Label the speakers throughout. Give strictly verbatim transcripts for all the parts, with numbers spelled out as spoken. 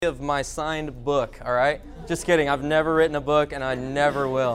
Speaker 1: Of my signed book, all right? Just kidding. I've never written a book, and I never will.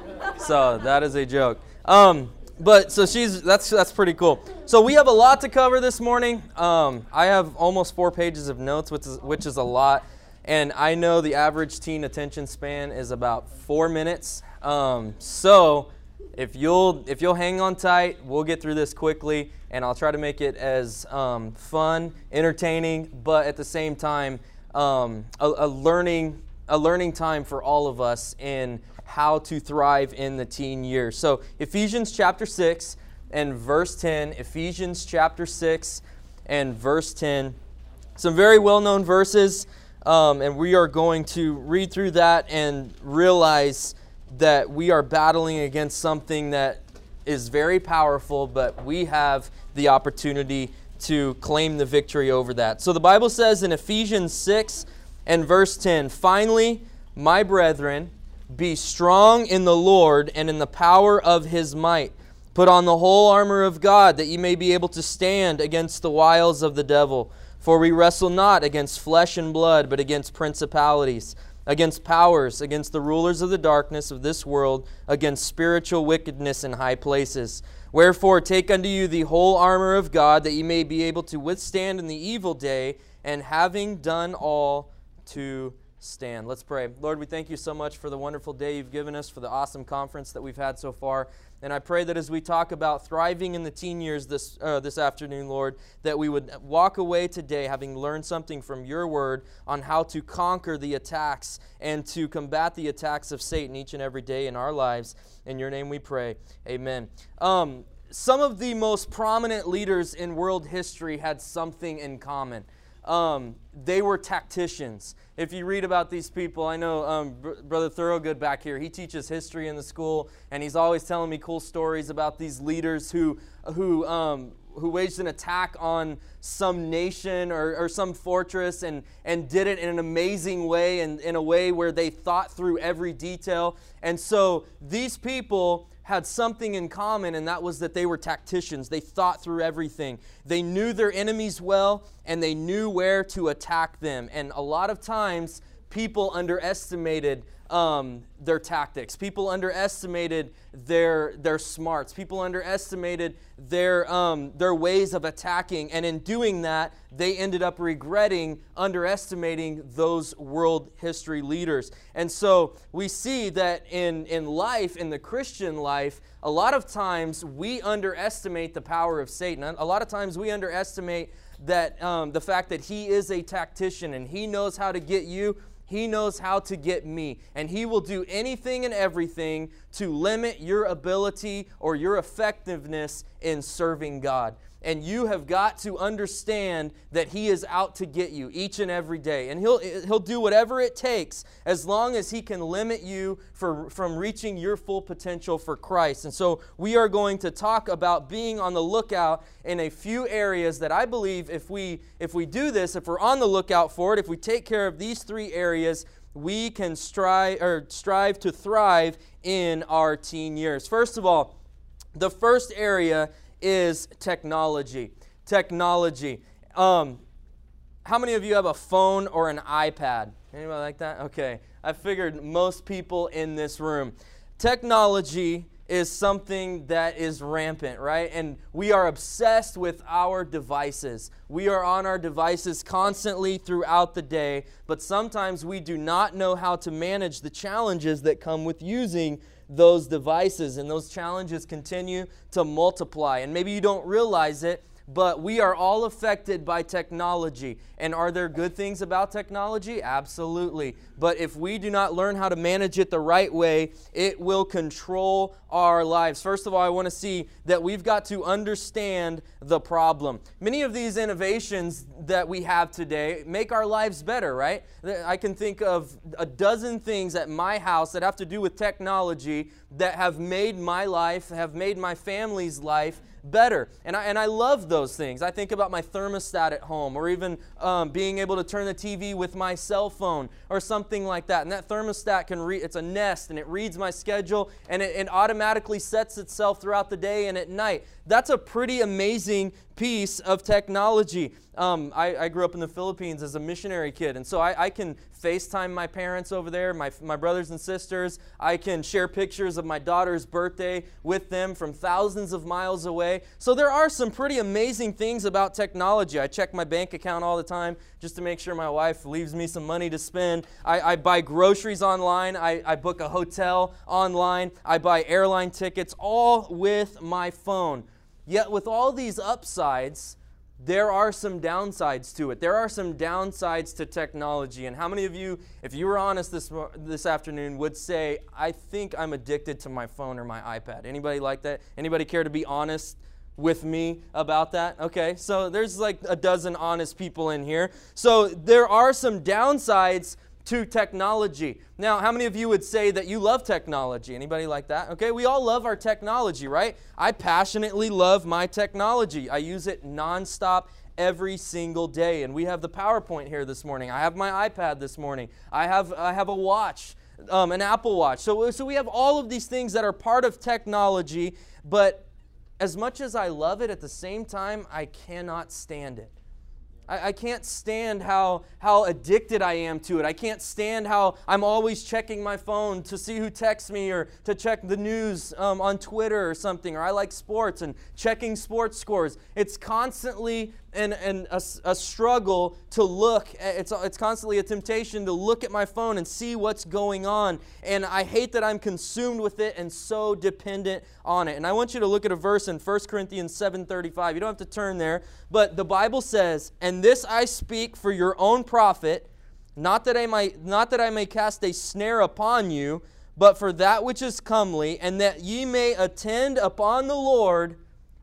Speaker 1: So that is a joke. Um, but so she's that's that's pretty cool. So we have a lot to cover this morning. Um, I have almost four pages of notes, which is which is a lot, and I know the average teen attention span is about four minutes. Um, so if you'll if you'll hang on tight, we'll get through this quickly, and I'll try to make it as um, fun, entertaining, but at the same time. Um, a, a learning a learning time for all of us in how to thrive in the teen years. So Ephesians chapter six and verse ten, Ephesians chapter six and verse ten, some very well-known verses, um, and we are going to read through that and realize that we are battling against something that is very powerful, but we have the opportunity to claim the victory over that. So the Bible says in Ephesians six and verse ten, "Finally, my brethren, be strong in the Lord and in the power of His might. Put on the whole armor of God, that ye may be able to stand against the wiles of the devil. For we wrestle not against flesh and blood, but against principalities, against powers, against the rulers of the darkness of this world, against spiritual wickedness in high places. Wherefore take unto you the whole armor of God, that ye may be able to withstand in the evil day, and having done all, to stand." Let's pray. Lord, we thank you so much for the wonderful day you've given us, for the awesome conference that we've had so far. And I pray that as we talk about thriving in the teen years this uh, this afternoon, Lord, that we would walk away today having learned something from your word on how to conquer the attacks and to combat the attacks of Satan each and every day in our lives. In your name we pray. Amen. Um, some of the most prominent leaders in world history had something in common. Um, they were tacticians. If you read about these people, I know um, Br- Brother Thorogood back here, he teaches history in the school, and he's always telling me cool stories about these leaders who who um, who waged an attack on some nation or, or some fortress and, and did it in an amazing way and in a way where they thought through every detail. And so these people had something in common, and that was that they were tacticians. They thought through everything. They knew their enemies well, and they knew where to attack them. And a lot of times, people underestimated um, their tactics. People underestimated their their smarts. People underestimated their um, their ways of attacking. And in doing that, they ended up regretting underestimating those world history leaders. And so we see that in, in life, in the Christian life, a lot of times we underestimate the power of Satan. A lot of times we underestimate that um, the fact that he is a tactician and he knows how to get you. He knows how to get me, and he will do anything and everything to limit your ability or your effectiveness in serving God. And you have got to understand that he is out to get you each and every day. And he'll he'll do whatever it takes as long as he can limit you for, from reaching your full potential for Christ. And so we are going to talk about being on the lookout in a few areas that I believe if we if we do this, if we're on the lookout for it, if we take care of these three areas, we can strive or strive to thrive in our teen years. First of all, the first area is technology. Technology. Um, how many of you have a phone or an iPad? Anybody like that? Okay. I figured most people in this room. Technology is something that is rampant, right? And we are obsessed with our devices. We are on our devices constantly throughout the day, but sometimes we do not know how to manage the challenges that come with using those devices, and those challenges continue to multiply. And maybe you don't realize it, but we are all affected by technology. And are there good things about technology? Absolutely. But if we do not learn how to manage it the right way, it will control our lives. First of all, I want to see that we've got to understand the problem. Many of these innovations that we have today make our lives better, right? I can think of a dozen things at my house that have to do with technology that have made my life, have made my family's life better. And I, and I love those things. I think about my thermostat at home, or even um, being able to turn the T V with my cell phone or something like that. And that thermostat can read, it's a Nest, and it reads my schedule, and it, it automatically sets itself throughout the day and at night. That's a pretty amazing piece of technology. Um, I, I grew up in the Philippines as a missionary kid, and so I, I can FaceTime my parents over there, my, my brothers and sisters. I can share pictures of my daughter's birthday with them from thousands of miles away. So there are some pretty amazing things about technology. I check my bank account all the time just to make sure my wife leaves me some money to spend. I, I buy groceries online. I, I book a hotel online. I buy airline tickets, all with my phone. Yet with all these upsides, there are some downsides to it. There are some downsides to technology. And how many of you, if you were honest this this afternoon, would say, I think I'm addicted to my phone or my iPad? Anybody like that? Anybody care to be honest with me about that? Okay, so there's like a dozen honest people in here. So there are some downsides to technology. Now, how many of you would say that you love technology? Anybody like that? Okay, we all love our technology, right? I passionately love my technology. I use it nonstop every single day. And we have the PowerPoint here this morning. I have my iPad this morning. I have I have a watch, um, an Apple Watch. So, so we have all of these things that are part of technology, but as much as I love it, at the same time, I cannot stand it. I, I can't stand how, how addicted I am to it. I can't stand how I'm always checking my phone to see who texts me or to check the news um, on Twitter or something. Or I like sports and checking sports scores. It's constantly an, an, a, a struggle to look. It's, it's constantly a temptation to look at my phone and see what's going on. And I hate that I'm consumed with it and so dependent on it. And I want you to look at a verse in First Corinthians seven thirty-five. You don't have to turn there. But the Bible says, "And this I speak for your own profit, not that I might, not that I may cast a snare upon you, but for that which is comely, and that ye may attend upon the Lord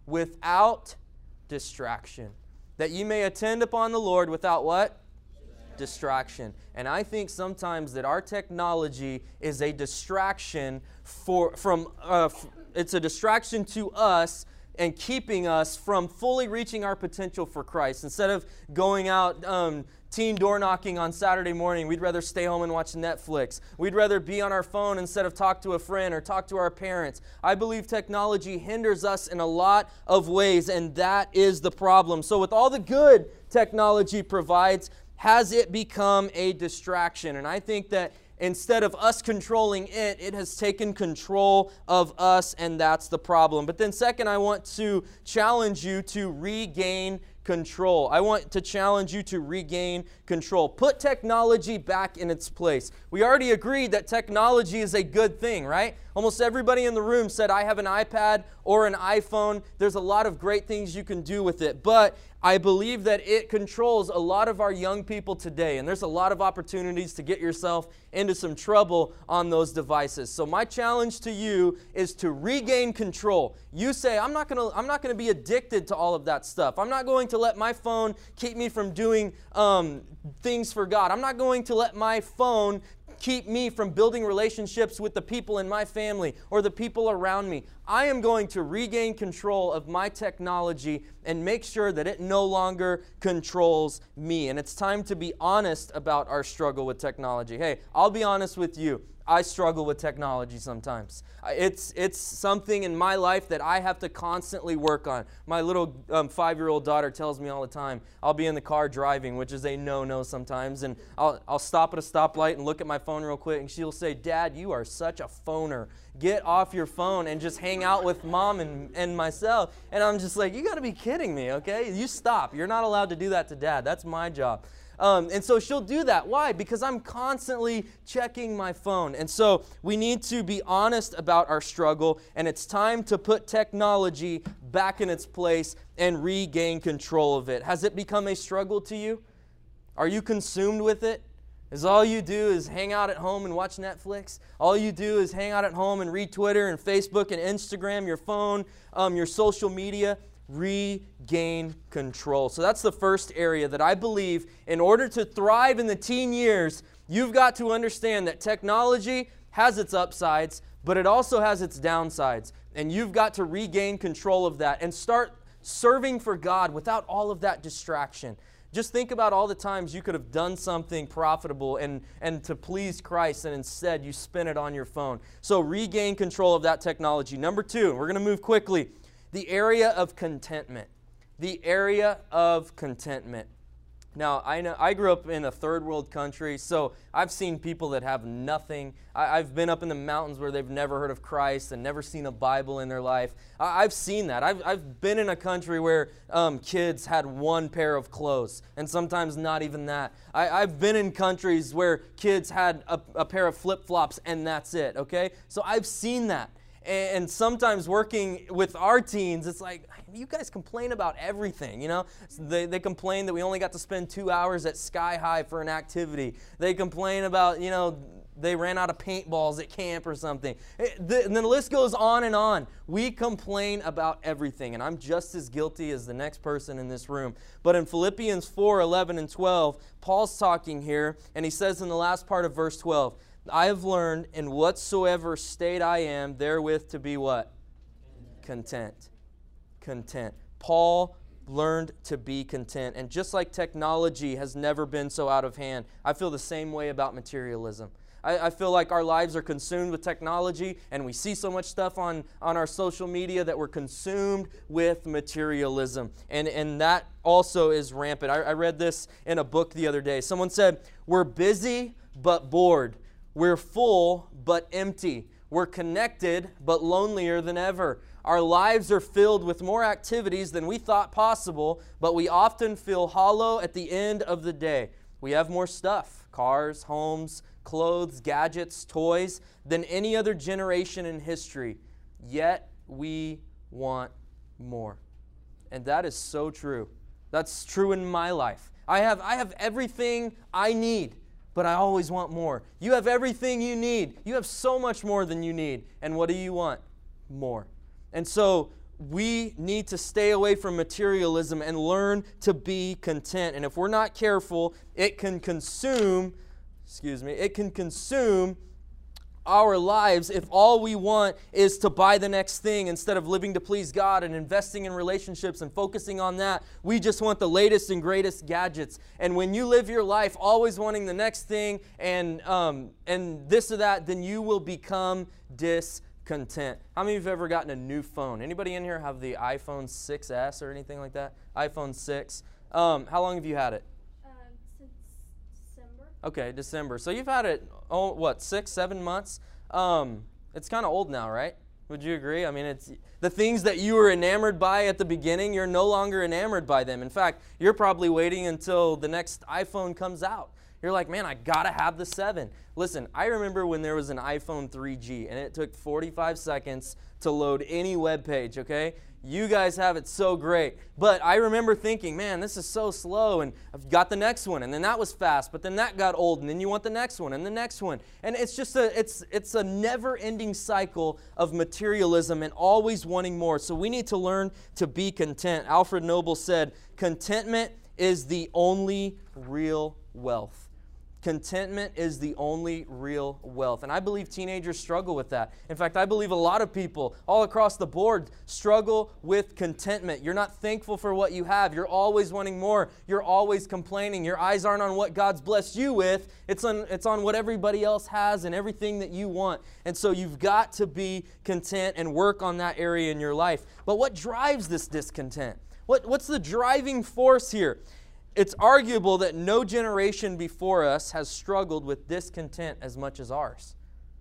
Speaker 1: without distraction." That ye may attend upon the Lord without what? Distraction. And I think sometimes that our technology is a distraction for from uh, f- it's a distraction to us and keeping us from fully reaching our potential for Christ. Instead of going out um, teen door knocking on Saturday morning, we'd rather stay home and watch Netflix. We'd rather be on our phone instead of talk to a friend or talk to our parents. I believe technology hinders us in a lot of ways, and that is the problem. So with all the good technology provides, has it become a distraction? And I think that instead of us controlling it, it has taken control of us, and that's the problem. But then second, I want to challenge you to regain control. I want to challenge you to regain control. Put technology back in its place. We already agreed that technology is a good thing, right? Almost everybody in the room said, I have an iPad or an iPhone. There's a lot of great things you can do with it. But I believe that it controls a lot of our young people today. And there's a lot of opportunities to get yourself into some trouble on those devices. So my challenge to you is to regain control. You say, I'm not going to I'm not going to be addicted to all of that stuff. I'm not going to let my phone keep me from doing um, things for God. I'm not going to let my phone keep me from building relationships with the people in my family or the people around me. I am going to regain control of my technology and make sure that it no longer controls me. And it's time to be honest about our struggle with technology. Hey, I'll be honest with you. I struggle with technology sometimes. It's it's something in my life that I have to constantly work on. My little um, five-year-old daughter tells me all the time, I'll be in the car driving, which is a no-no sometimes, and I'll, I'll stop at a stoplight and look at my phone real quick, and she'll say, Dad, you are such a phoner. Get off your phone and just hang out with Mom and, and myself. And I'm just like, you got to be kidding me, okay? You stop. You're not allowed to do that to Dad. That's my job. Um, and so she'll do that. Why? Because I'm constantly checking my phone. And so we need to be honest about our struggle, and it's time to put technology back in its place and regain control of it. Has it become a struggle to you? Are you consumed with it? Is all you do is hang out at home and watch Netflix? All you do is hang out at home and read Twitter and Facebook and Instagram, your phone, um, your social media? Regain control. So that's the first area that I believe in order to thrive in the teen years, you've got to understand that technology has its upsides, but it also has its downsides. And you've got to regain control of that and start serving for God without all of that distraction. Just think about all the times you could have done something profitable and, and to please Christ, and instead you spent it on your phone. So regain control of that technology. Number two, we're going to move quickly. The area of contentment. the area of contentment. Now, I know I grew up in a third world country, so I've seen people that have nothing. I, I've been up in the mountains where they've never heard of Christ and never seen a Bible in their life. I, I've seen that. I've, I've been in a country where um, kids had one pair of clothes, and sometimes not even that. I, I've been in countries where kids had a, a pair of flip-flops, and that's it, okay? So I've seen that. And sometimes working with our teens, it's like, you guys complain about everything, you know? They, they complain that we only got to spend two hours at Sky High for an activity. They complain about, you know, they ran out of paintballs at camp or something. It, the, and then the list goes on and on. We complain about everything, and I'm just as guilty as the next person in this room. But in Philippians four, eleven, and twelve, Paul's talking here, and he says in the last part of verse twelve, I have learned in whatsoever state I am, therewith to be what? Content. Content. Paul learned to be content. And just like technology has never been so out of hand, I feel the same way about materialism. I, I feel like our lives are consumed with technology, and we see so much stuff on, on our social media that we're consumed with materialism. And, and that also is rampant. I, I read this in a book the other day. Someone said, we're busy but bored. We're full but empty. We're connected but lonelier than ever. Our lives are filled with more activities than we thought possible, but we often feel hollow at the end of the day. We have more stuff, cars, homes, clothes, gadgets, toys, than any other generation in history. Yet we want more. And that is so true. That's true in my life. I have, I have everything I need, but I always want more. You have everything you need. You have so much more than you need. And what do you want? More. And so we need to stay away from materialism and learn to be content. And if we're not careful, it can consume, excuse me, it can consume our lives if all we want is to buy the next thing instead of living to please God and investing in relationships and focusing on that. We just want the latest and greatest gadgets. And when you live your life always wanting the next thing and um, and this or that, then you will become discontent. How many of you have ever gotten a new phone? Anybody in here have the iPhone six S or anything like that? iPhone six. Um, how long have you had it? Okay, December. So you've had it, oh, what, six, seven months? Um, it's kind of old now, right? Would you agree? I mean, it's the things that you were enamored by at the beginning, you're no longer enamored by them. In fact, you're probably waiting until the next iPhone comes out. You're like, man, I got to have the seven. Listen, I remember when there was an iPhone three G, and it took forty-five seconds to load any web page, okay? You guys have it so great. But I remember thinking, man, this is so slow, and I've got the next one, and then that was fast, but then that got old, and then you want the next one, and the next one. And it's just a, it's, it's a never-ending cycle of materialism and always wanting more. So we need to learn to be content. Alfred Noble said, contentment is the only real wealth. Contentment is the only real wealth. And I believe teenagers struggle with that. In fact, I believe a lot of people all across the board struggle with contentment. You're not thankful for what you have. You're always wanting more. You're always complaining. Your eyes aren't on what God's blessed you with. It's on, it's on what everybody else has and everything that you want. And so you've got to be content and work on that area in your life. But what drives this discontent? What, what's the driving force here? It's arguable that no generation before us has struggled with discontent as much as ours.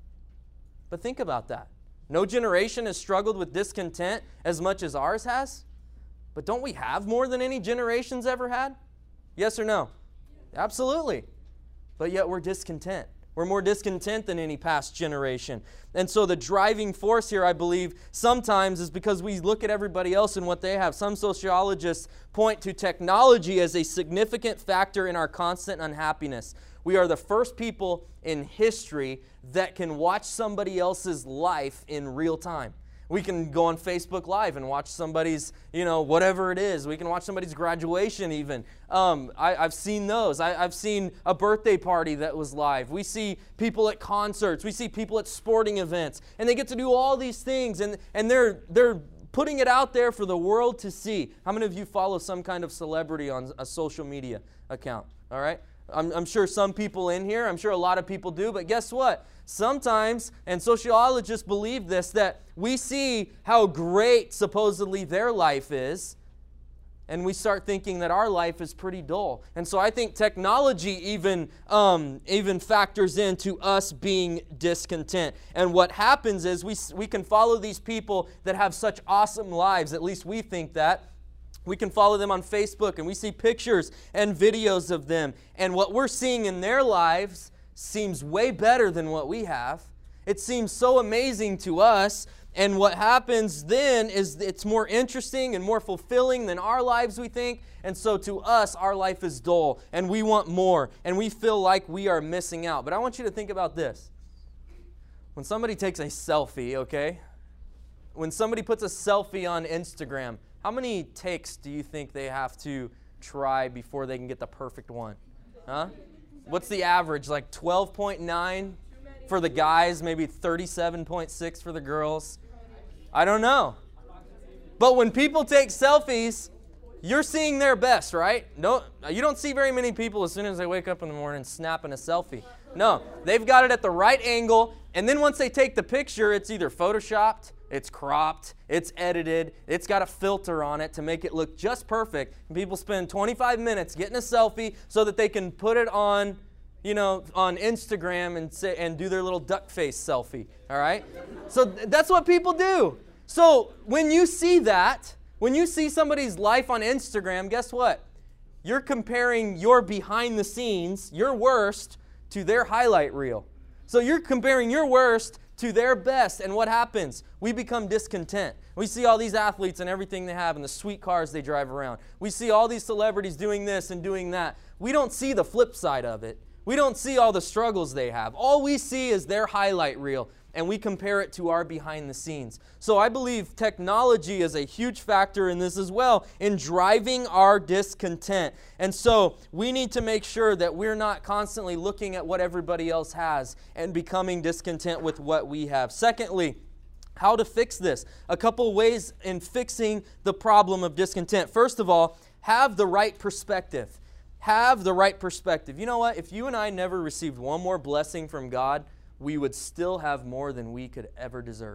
Speaker 1: But think about that. No generation has struggled with discontent as much as ours has. But don't we have more than any generation's ever had? Yes or no? Absolutely. But yet we're discontent. We're more discontent than any past generation. And so the driving force here, I believe, sometimes is because we look at everybody else and what they have. Some sociologists point to technology as a significant factor in our constant unhappiness. We are the first people in history that can watch somebody else's life in real time. We can go on Facebook Live and watch somebody's, you know, whatever it is. We can watch somebody's graduation even. Um, I, I've seen those. I, I've seen a birthday party that was live. We see people at concerts. We see people at sporting events. And they get to do all these things. And, and they're, they're putting it out there for the world to see. How many of you follow some kind of celebrity on a social media account? All right? I'm, I'm sure some people in here, I'm sure a lot of people do, but guess what? Sometimes, and sociologists believe this, that we see how great supposedly their life is, and we start thinking that our life is pretty dull. And so I think technology even, um, even factors into us being discontent. And what happens is we, we can follow these people that have such awesome lives, at least we think that. We can follow them on Facebook and we see pictures and videos of them. And what we're seeing in their lives seems way better than what we have. It seems so amazing to us. And what happens then is it's more interesting and more fulfilling than our lives, we think. And so to us, our life is dull and we want more and we feel like we are missing out. But I want you to think about this. When somebody takes a selfie, okay? When somebody puts a selfie on Instagram, how many takes do you think they have to try before they can get the perfect one? Huh? What's the average? Like twelve point nine for the guys, maybe thirty-seven point six for the girls? I don't know. But when people take selfies, you're seeing their best, right? No, you don't see very many people as soon as they wake up in the morning snapping a selfie. No, they've got it at the right angle, and then once they take the picture, it's either photoshopped, it's cropped, it's edited, it's got a filter on it to make it look just perfect. And people spend twenty-five minutes getting a selfie so that they can put it on, you know, on Instagram and say, and do their little duck face selfie, all right? So th- that's what people do. So when you see that, when you see somebody's life on Instagram, guess what? You're comparing your behind the scenes, your worst, to their highlight reel. So you're comparing your worst to their best, and what happens? We become discontent. We see all these athletes and everything they have and the sweet cars they drive around. We see all these celebrities doing this and doing that. We don't see the flip side of it. We don't see all the struggles they have. All we see is their highlight reel, and we compare it to our behind the scenes. So I believe technology is a huge factor in this as well, in driving our discontent. And so we need to make sure that we're not constantly looking at what everybody else has and becoming discontent with what we have. Secondly, how to fix this. A couple ways in fixing the problem of discontent. First of all, have the right perspective. Have the right perspective. You know what? If you and I never received one more blessing from God, we would still have more than we could ever deserve.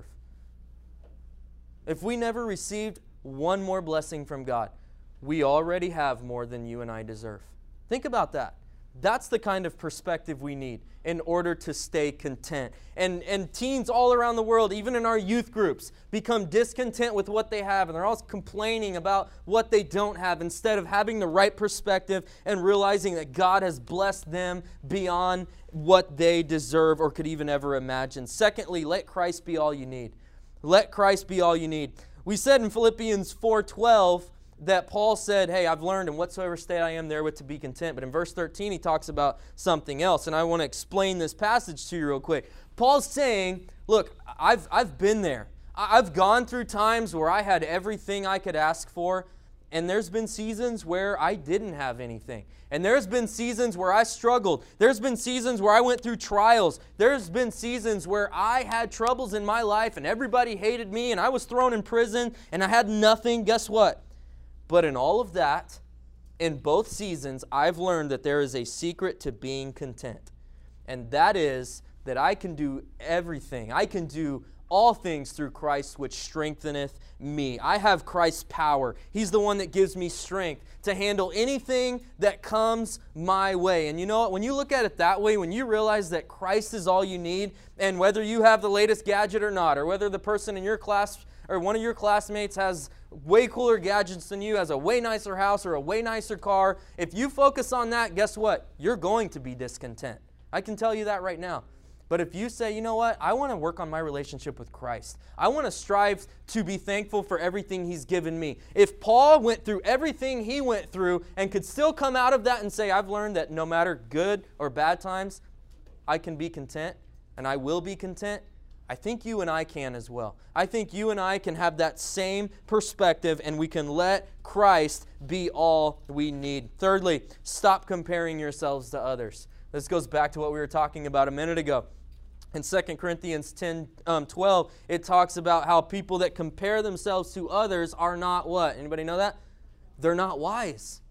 Speaker 1: If we never received one more blessing from God, we already have more than you and I deserve. Think about that. That's the kind of perspective we need in order to stay content. And, and teens all around the world, even in our youth groups, become discontent with what they have, and they're always complaining about what they don't have instead of having the right perspective and realizing that God has blessed them beyond what they deserve or could even ever imagine. Secondly, let Christ be all you need. Let Christ be all you need. We said in Philippians four twelve, that Paul said, hey, I've learned in whatsoever state I am therewith to be content. But in verse thirteen, he talks about something else. And I want to explain this passage to you real quick. Paul's saying, look, I've, I've been there. I've gone through times where I had everything I could ask for. And there's been seasons where I didn't have anything. And there's been seasons where I struggled. There's been seasons where I went through trials. There's been seasons where I had troubles in my life and everybody hated me and I was thrown in prison and I had nothing. Guess what? But in all of that, in both seasons, I've learned that there is a secret to being content. And that is that I can do everything. I can do all things through Christ which strengtheneth me. I have Christ's power. He's the one that gives me strength to handle anything that comes my way. And you know what? When you look at it that way, when you realize that Christ is all you need, and whether you have the latest gadget or not, or whether the person in your class or one of your classmates has way cooler gadgets than you, has a way nicer house or a way nicer car, if you focus on that, guess what? You're going to be discontent. I can tell you that right now. But if you say, you know what, I want to work on my relationship with Christ. I want to strive to be thankful for everything He's given me. If Paul went through everything he went through and could still come out of that and say, I've learned that no matter good or bad times, I can be content and I will be content, I think you and I can as well. I think you and I can have that same perspective and we can let Christ be all we need. Thirdly, stop comparing yourselves to others. This goes back to what we were talking about a minute ago. In Second Corinthians ten, um, twelve, it talks about how people that compare themselves to others are not what? Anybody know that? They're not wise.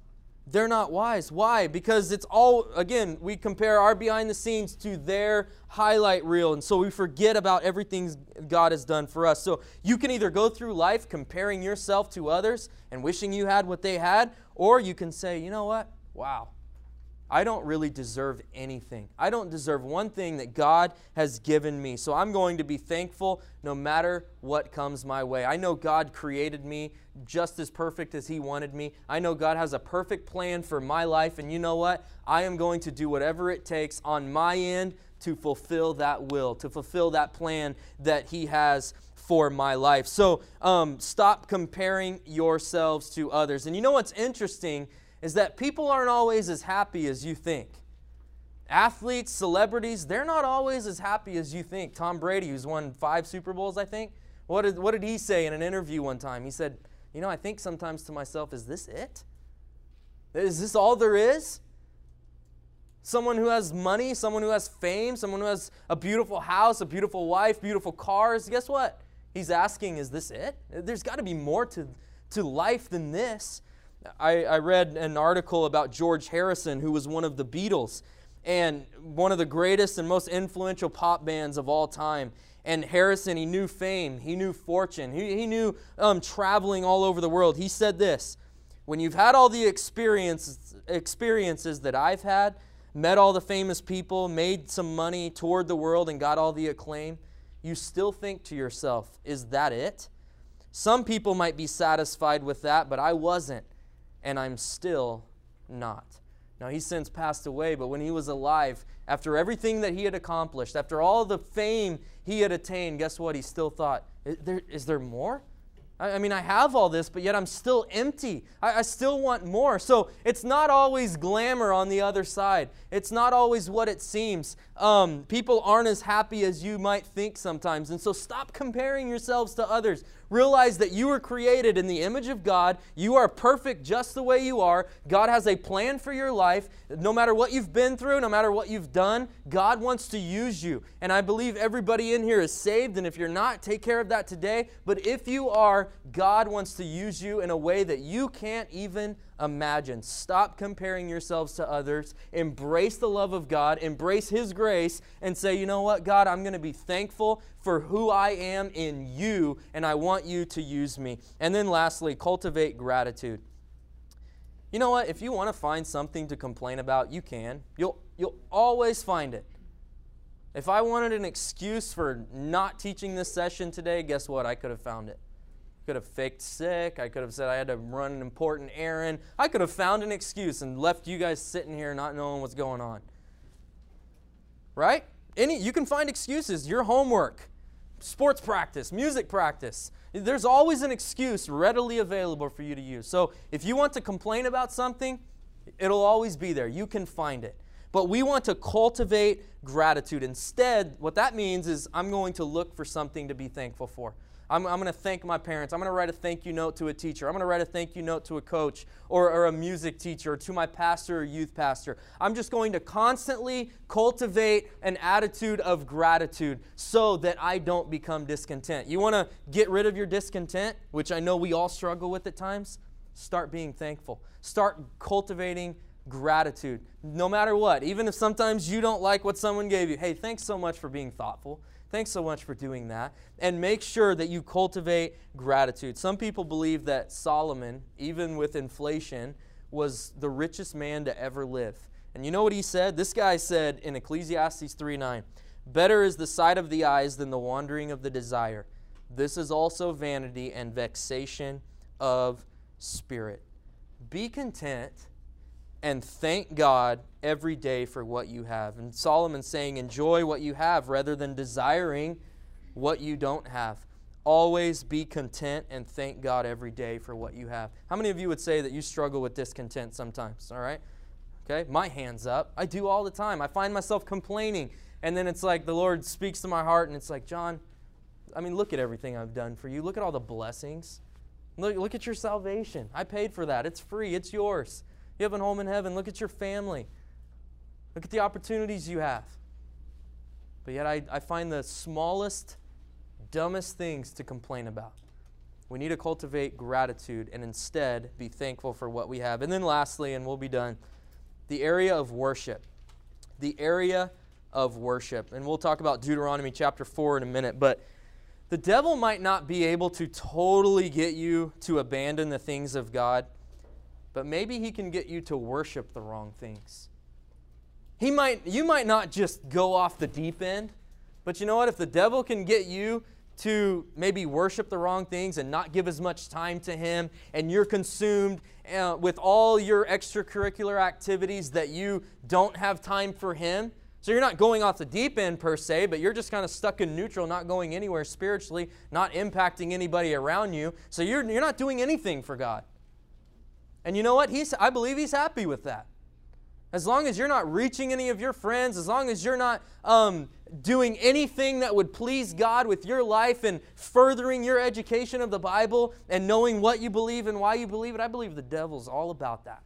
Speaker 1: they're not wise. Why? Because it's all, again, we compare our behind the scenes to their highlight reel, and so we forget about everything God has done for us. So you can either go through life comparing yourself to others and wishing you had what they had, or you can say, you know what? Wow. I don't really deserve anything. I don't deserve one thing that God has given me. So I'm going to be thankful no matter what comes my way. I know God created me just as perfect as He wanted me. I know God has a perfect plan for my life. And you know what? I am going to do whatever it takes on my end to fulfill that will, to fulfill that plan that He has for my life. So um, stop comparing yourselves to others. And you know what's interesting is that people aren't always as happy as you think. Athletes, celebrities, they're not always as happy as you think. Tom Brady, who's won five Super Bowls, I think, what did, what did he say in an interview one time? He said, you know, I think sometimes to myself, is this it? Is this all there is? Someone who has money, someone who has fame, someone who has a beautiful house, a beautiful wife, beautiful cars, guess what? He's asking, is this it? There's got to be more to, to life than this. I, I read an article about George Harrison, who was one of the Beatles, and one of the greatest and most influential pop bands of all time. And Harrison, he knew fame, he knew fortune, he, he knew um, traveling all over the world. He said this, when you've had all the experiences, experiences that I've had, met all the famous people, made some money, toured the world, and got all the acclaim, you still think to yourself, is that it? Some people might be satisfied with that, but I wasn't. And I'm still not. Now, he's since passed away, but when he was alive, after everything that he had accomplished, after all the fame he had attained, guess what? He still thought, is there, is there more? I mean, I have all this, but yet I'm still empty. I, I still want more. So it's not always glamour on the other side. It's not always what it seems. Um, people aren't as happy as you might think sometimes. And so stop comparing yourselves to others. Realize that you were created in the image of God. You are perfect just the way you are. God has a plan for your life. No matter what you've been through, no matter what you've done, God wants to use you. And I believe everybody in here is saved. And if you're not, take care of that today. But if you are, God wants to use you in a way that you can't even imagine. Stop comparing yourselves to others. Embrace the love of God. Embrace His grace and say, you know what, God, I'm going to be thankful for who I am in you, and I want you to use me. And then lastly, cultivate gratitude. You know what? If you want to find something to complain about, you can. You'll, you'll always find it. If I wanted an excuse for not teaching this session today, guess what? I could have found it. Could have faked sick. I could have said I had to run an important errand. I could have found an excuse and left you guys sitting here not knowing what's going on. Right? Any, you can find excuses. Your homework, sports practice, music practice. There's always an excuse readily available for you to use. So if you want to complain about something, it'll always be there. You can find it. But we want to cultivate gratitude. Instead, what that means is I'm going to look for something to be thankful for. I'm, I'm going to thank my parents. I'm going to write a thank you note to a teacher. I'm going to write a thank you note to a coach or, or a music teacher or to my pastor or youth pastor. I'm just going to constantly cultivate an attitude of gratitude so that I don't become discontent. You want to get rid of your discontent, which I know we all struggle with at times? Start being thankful. Start cultivating gratitude. No matter what, even if sometimes you don't like what someone gave you. Hey, thanks so much for being thoughtful. Thanks so much for doing that. And make sure that you cultivate gratitude. Some people believe that Solomon, even with inflation, was the richest man to ever live. And you know what he said? This guy said in Ecclesiastes three nine, better is the sight of the eyes than the wandering of the desire. This is also vanity and vexation of spirit. Be content and thank God every day for what you have. And Solomon's saying, enjoy what you have rather than desiring what you don't have. Always be content and thank God every day for what you have. How many of you would say that you struggle with discontent sometimes? All right? Okay, my hand's up. I do all the time. I find myself complaining, and then it's like the Lord speaks to my heart, and it's like, John, I mean, look at everything I've done for you. Look at all the blessings. Look, look at your salvation. I paid for that. It's free. It's yours. You have a home in heaven. Look at your family. Look at the opportunities you have. But yet I, I find the smallest, dumbest things to complain about. We need to cultivate gratitude and instead be thankful for what we have. And then lastly, and we'll be done, the area of worship. The area of worship. And we'll talk about Deuteronomy chapter four in a minute, but the devil might not be able to totally get you to abandon the things of God, but maybe he can get you to worship the wrong things. He might, you might not just go off the deep end, but you know what? If the devil can get you to maybe worship the wrong things and not give as much time to him, and you're consumed uh, with all your extracurricular activities that you don't have time for him, so you're not going off the deep end per se, but you're just kind of stuck in neutral, not going anywhere spiritually, not impacting anybody around you, so you're, you're not doing anything for God. And you know what? He's, I believe he's happy with that. As long as you're not reaching any of your friends, as long as you're not um, doing anything that would please God with your life and furthering your education of the Bible and knowing what you believe and why you believe it, I believe the devil's all about that.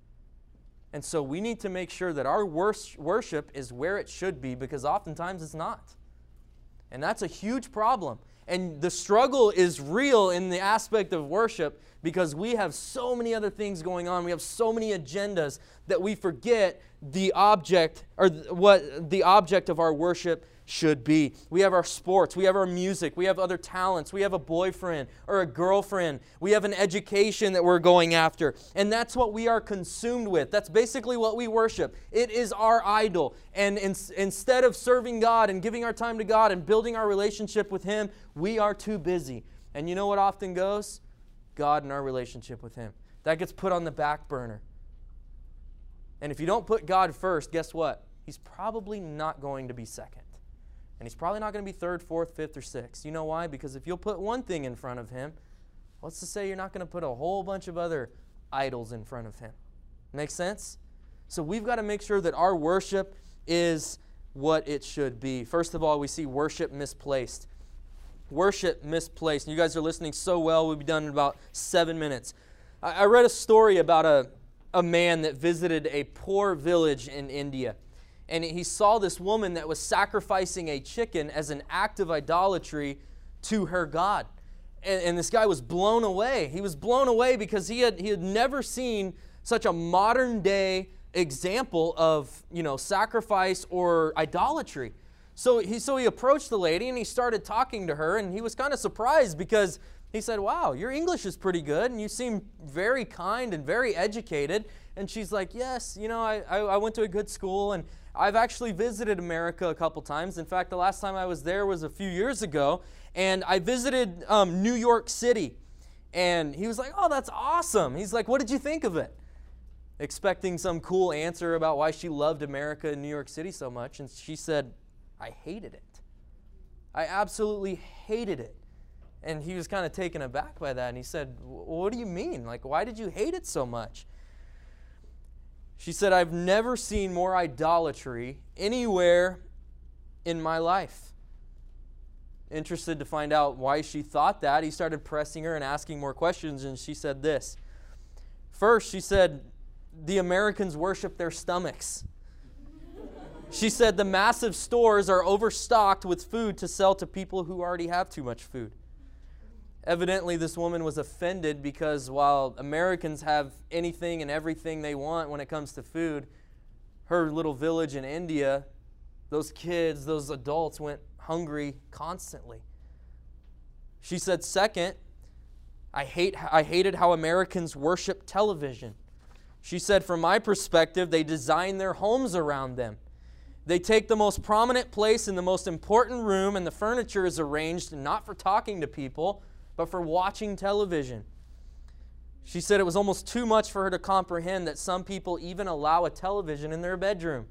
Speaker 1: And so we need to make sure that our worship is where it should be, because oftentimes it's not. And that's a huge problem. And the struggle is real in the aspect of worship because we have so many other things going on. We have so many agendas that we forget the object or what the object of our worship should be. We have our sports, we have our music, we have other talents, we have a boyfriend or a girlfriend, we have an education that we're going after. And that's what we are consumed with. That's basically what we worship. It is our idol. And in, instead of serving God and giving our time to God and building our relationship with Him, we are too busy. And you know what often goes? God and our relationship with Him. That gets put on the back burner. And if you don't put God first, guess what? He's probably not going to be second. And He's probably not going to be third, fourth, fifth, or sixth. You know why? Because if you'll put one thing in front of Him, what's to say you're not going to put a whole bunch of other idols in front of Him? Make sense? So we've got to make sure that our worship is what it should be. First of all, we see worship misplaced. Worship misplaced. And you guys are listening so well. We'll be done in about seven minutes. I, I read a story about a, a man that visited a poor village in India. And he saw this woman that was sacrificing a chicken as an act of idolatry to her God. And, and this guy was blown away. He was blown away because he had, he had never seen such a modern day example of, you know, sacrifice or idolatry. So he, so he approached the lady and he started talking to her, and he was kind of surprised because he said, "Wow, your English is pretty good and you seem very kind and very educated." And she's like, "Yes, you know, I, I, I went to a good school and I've actually visited America a couple times. In fact, the last time I was there was a few years ago, and I visited um, New York City." And he was like, "Oh, that's awesome." He's like, "What did you think of it?" Expecting some cool answer about why she loved America and New York City so much. And she said, "I hated it. I absolutely hated it." And he was kind of taken aback by that. And he said, "What do you mean? Like, why did you hate it so much?" She said, "I've never seen more idolatry anywhere in my life." Interested to find out why she thought that, he started pressing her and asking more questions, and she said this. First, she said, the Americans worship their stomachs. She said the massive stores are overstocked with food to sell to people who already have too much food. Evidently, this woman was offended because while Americans have anything and everything they want when it comes to food, her little village in India, those kids, those adults went hungry constantly. She said, second, I hate, I hated how Americans worship television. She said, from my perspective, they design their homes around them. They take the most prominent place in the most important room, and the furniture is arranged not for talking to people, but for watching television. She said it was almost too much for her to comprehend that some people even allow a television in their bedroom.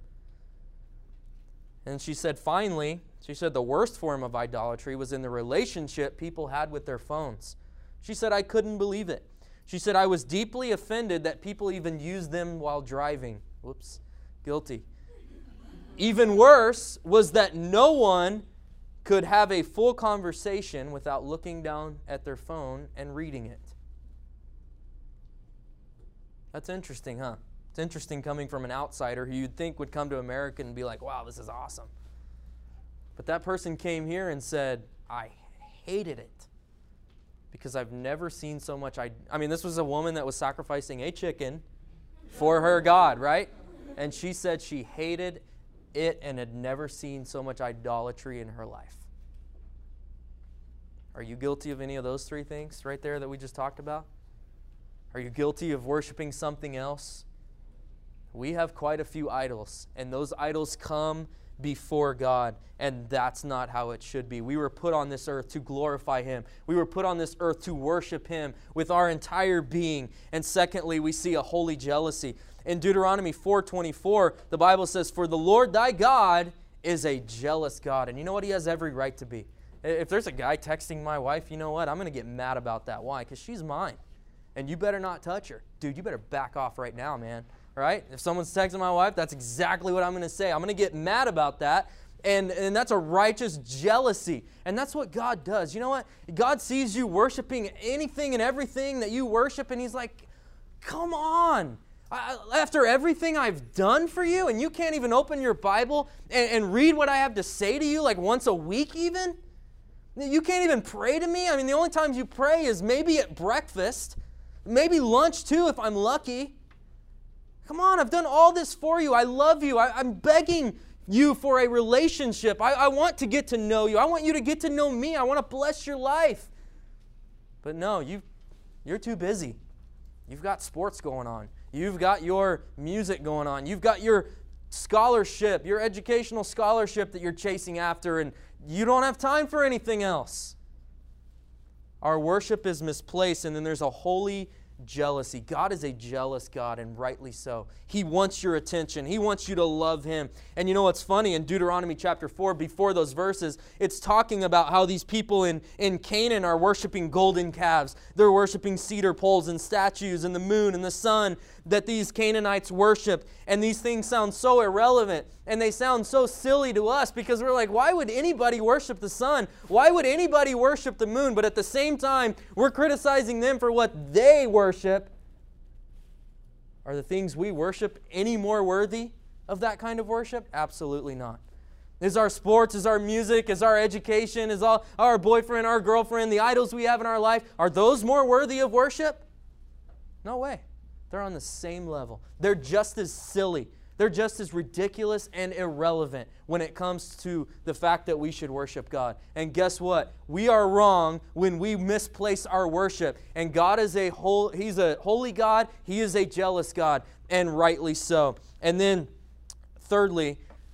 Speaker 1: And she said, finally, she said the worst form of idolatry was in the relationship people had with their phones. She said, I couldn't believe it. She said, I was deeply offended that people even used them while driving. Whoops, guilty. Even worse was that no one could have a full conversation without looking down at their phone and reading it. That's interesting, huh? It's interesting coming from an outsider who you'd think would come to America and be like, wow, this is awesome. But that person came here and said, I hated it. because I've never seen so much. I, I mean, this was a woman that was sacrificing a chicken for her God, right? And she said she hated it and had never seen so much idolatry in her life. Are you guilty of any of those three things right there that we just talked about? Are you guilty of worshiping something else? We have quite a few idols, and those idols come before God, and that's not how it should be. We were put on this earth to glorify Him. We were put on this earth to worship Him with our entire being. And secondly, we see a holy jealousy. In Deuteronomy four twenty-four, the Bible says, "For the Lord thy God is a jealous God." And you know what? He has every right to be. If there's a guy texting my wife, you know what? I'm going to get mad about that. Why? Because she's mine. And you better not touch her. Dude, you better back off right now, man. Right? If someone's texting my wife, that's exactly what I'm going to say. I'm going to get mad about that. And, and that's a righteous jealousy. And that's what God does. You know what? God sees you worshiping anything and everything that you worship, and He's like, come on. I, after everything I've done for you, and you can't even open your Bible and, and read what I have to say to you like once a week even? You can't even pray to me? I mean, the only times you pray is maybe at breakfast, maybe lunch too if I'm lucky. Come on, I've done all this for you. I love you. I, I'm begging you for a relationship. I, I want to get to know you. I want you to get to know me. I want to bless your life. But no, you, you're too busy. You've got sports going on. You've got your music going on. You've got your scholarship, your educational scholarship that you're chasing after, and you don't have time for anything else. Our worship is misplaced, and then there's a holy jealousy. God is a jealous God, and rightly so. He wants your attention. He wants you to love Him. And you know what's funny? In Deuteronomy chapter four, before those verses, it's talking about how these people in, in Canaan are worshiping golden calves. They're worshiping cedar poles and statues and the moon and the sun that these Canaanites worship. And these things sound so irrelevant, and they sound so silly to us because we're like, why would anybody worship the sun? Why would anybody worship the moon? But at the same time, we're criticizing them for what they worship. Are the things we worship any more worthy of that kind of worship? Absolutely not. Is our sports, is our music, is our education, is all, our boyfriend, our girlfriend, the idols we have in our life, are those more worthy of worship? No way. They're on the same level. They're just as silly. They're just as ridiculous and irrelevant when it comes to the fact that we should worship God. And guess what? We are wrong when we misplace our worship. And God is a whole, He's a holy God. He is a jealous God, and rightly so. And then, thirdly,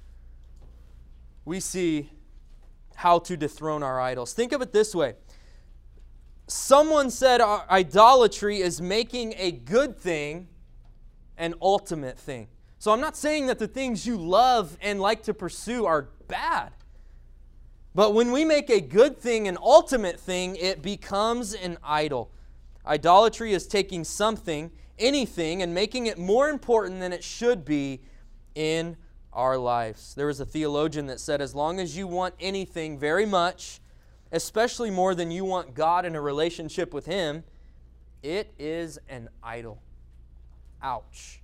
Speaker 1: we see how to dethrone our idols. Think of it this way. Someone said idolatry is making a good thing an ultimate thing. So I'm not saying that the things you love and like to pursue are bad. But when we make a good thing an ultimate thing, it becomes an idol. Idolatry is taking something, anything, and making it more important than it should be in our lives. There was a theologian that said, as long as you want anything very much, especially more than you want God in a relationship with Him, it is an idol. Ouch.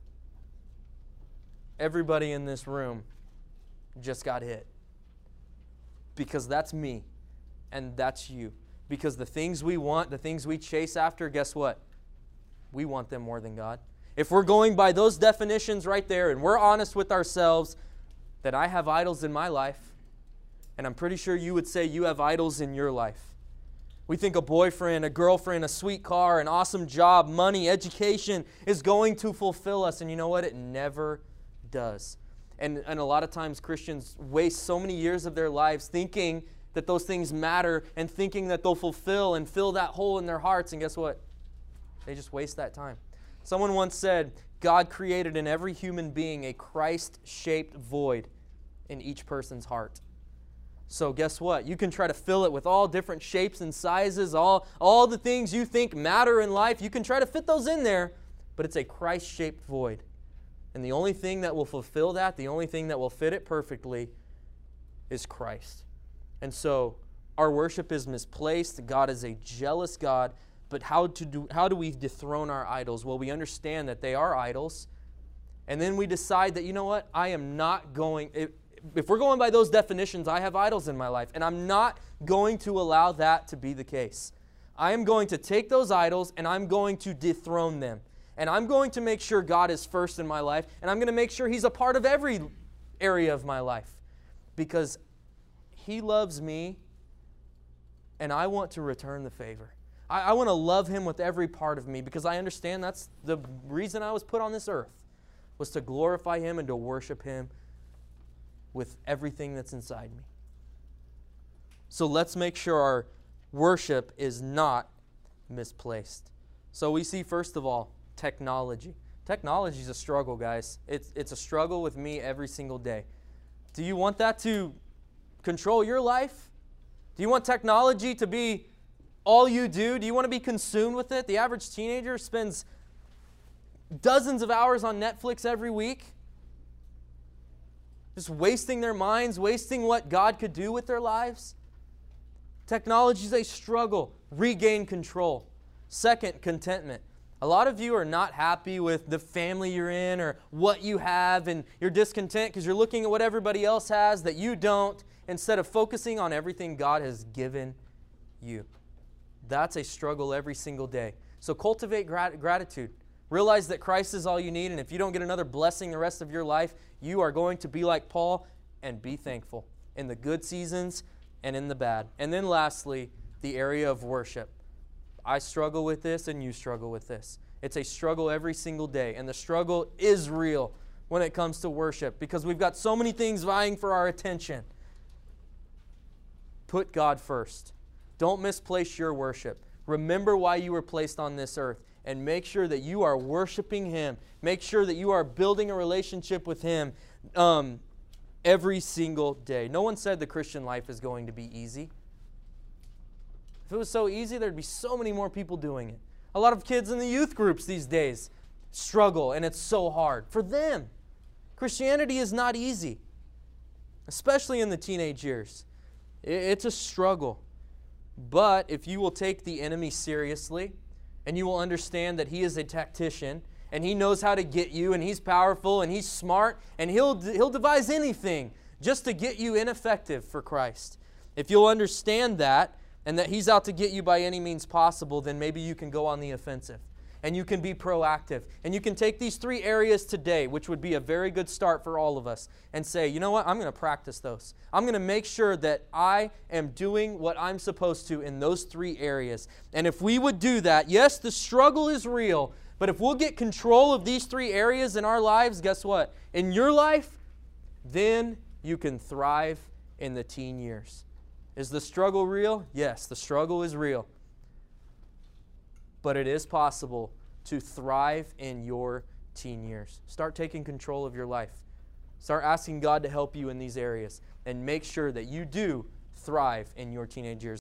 Speaker 1: Everybody in this room just got hit. Because that's me, and that's you. Because the things we want, the things we chase after, guess what? We want them more than God. If we're going by those definitions right there, and we're honest with ourselves, then I have idols in my life. And I'm pretty sure you would say you have idols in your life. We think a boyfriend, a girlfriend, a sweet car, an awesome job, money, education is going to fulfill us. And you know what? It never does. And, and a lot of times Christians waste so many years of their lives thinking that those things matter and thinking that they'll fulfill and fill that hole in their hearts. And guess what? They just waste that time. Someone once said, God created in every human being a Christ-shaped void in each person's heart. So guess what? You can try to fill it with all different shapes and sizes, all, all the things you think matter in life. You can try to fit those in there, but it's a Christ-shaped void. And the only thing that will fulfill that, the only thing that will fit it perfectly is Christ. And so our worship is misplaced. God is a jealous God. But how to do how do we dethrone our idols? Well, we understand that they are idols. And then we decide that, you know what? I am not going... If, if we're going by those definitions, I have idols in my life. And I'm not going to allow that to be the case. I am going to take those idols and I'm going to dethrone them. And I'm going to make sure God is first in my life. And I'm going to make sure He's a part of every area of my life. Because He loves me and I want to return the favor. I, I want to love Him with every part of me because I understand that's the reason I was put on this earth, was to glorify Him and to worship Him with everything that's inside me. So let's make sure our worship is not misplaced. So we see, first of all, technology. Technology is a struggle, guys. It's, it's a struggle with me every single day. Do you want that to control your life? Do you want technology to be all you do? Do you want to be consumed with it? The average teenager spends dozens of hours on Netflix every week, just wasting their minds, wasting what God could do with their lives. Technology is a struggle. Regain control. Second, contentment. A lot of you are not happy with the family you're in or what you have, and you're discontent because you're looking at what everybody else has that you don't, instead of focusing on everything God has given you. That's a struggle every single day. So cultivate grat- gratitude. Realize that Christ is all you need, and if you don't get another blessing the rest of your life, you are going to be like Paul and be thankful in the good seasons and in the bad. And then lastly, the area of worship. I struggle with this and you struggle with this. It's a struggle every single day, and the struggle is real when it comes to worship because we've got so many things vying for our attention. Put God first. Don't misplace your worship. Remember why you were placed on this earth and make sure that you are worshiping Him. Make sure that you are building a relationship with Him um, every single day. No one said the Christian life is going to be easy. If it was so easy, there'd be so many more people doing it. A lot of kids in the youth groups these days struggle, and it's so hard for them. Christianity is not easy, especially in the teenage years. It's a struggle. But if you will take the enemy seriously, and you will understand that he is a tactician, and he knows how to get you, and he's powerful, and he's smart, and he'll, he'll devise anything just to get you ineffective for Christ. If you'll understand that, and that he's out to get you by any means possible, then maybe you can go on the offensive. And you can be proactive. And you can take these three areas today, which would be a very good start for all of us, and say, you know what, I'm going to practice those. I'm going to make sure that I am doing what I'm supposed to in those three areas. And if we would do that, yes, the struggle is real, but if we'll get control of these three areas in our lives, guess what? In your life, then you can thrive in the teen years. Is the struggle real? Yes, the struggle is real. But it is possible to thrive in your teen years. Start taking control of your life. Start asking God to help you in these areas. And make sure that you do thrive in your teenage years.